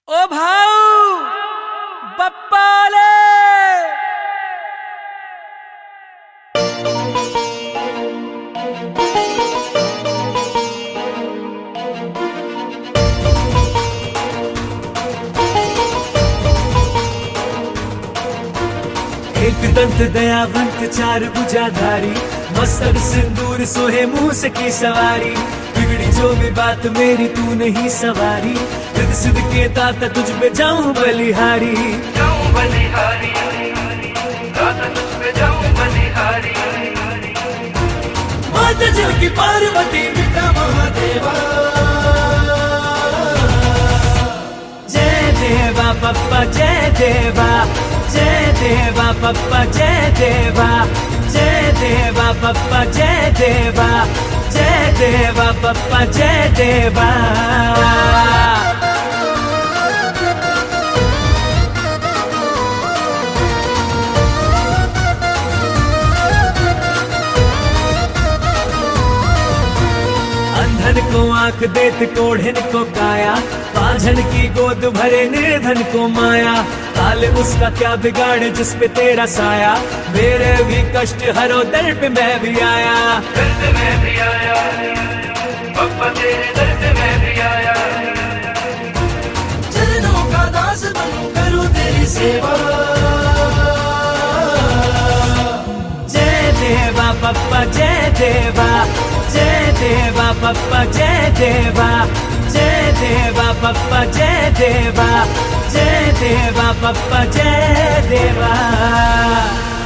ओ भाऊ बप्पाले। एक दंत दयावंत चार भुजाधारी, मस्तक सिंदूर सोहे मूस की सवारी। बिगड़ी जो भी बात मेरी तू नहीं सवारी, रिद सिद्ध के ताता तुझ पे जाऊं बलिहारी। जाऊं बलिहारी, दाता तुझ पे जाऊं बलिहारी। माता जल की पार्वती पिता महादेवा। जय देवा पप्पा जय देवा, जय देवा पप्पा जय देवा, जय देवा पप्पा जय देवा, जय देवा पप्पा जय देवा। अंधन को आंख देत कोढ़न को काया, पांझन की गोद भरे निर्धन को माया। काल उसका क्या बिगाड़ जिस पे तेरा साया, मेरे भी कष्ट हरो दर पे मैं भी आया। दर्द में भी आया पप्पा, तेरे दर्द में भी आया। चरणों का दास बनूं करूं तेरी सेवा। जय देवा पप्पा जय देवा, जय देवा पप्पा जय देवा, जय देवा पप्पा जय देवा, जय देवा पप्पा जय देवा।